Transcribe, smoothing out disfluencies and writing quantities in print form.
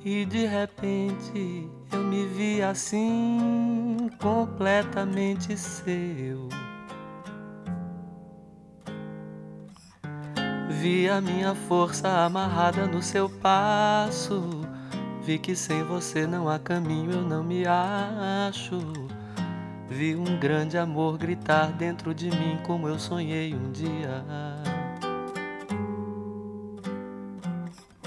E de repente eu me vi assim, completamente seu. Vi a minha força amarrada no seu passo. Vi que sem você não há caminho, eu não me acho. Vi um grande amor gritar dentro de mim como eu sonhei um dia.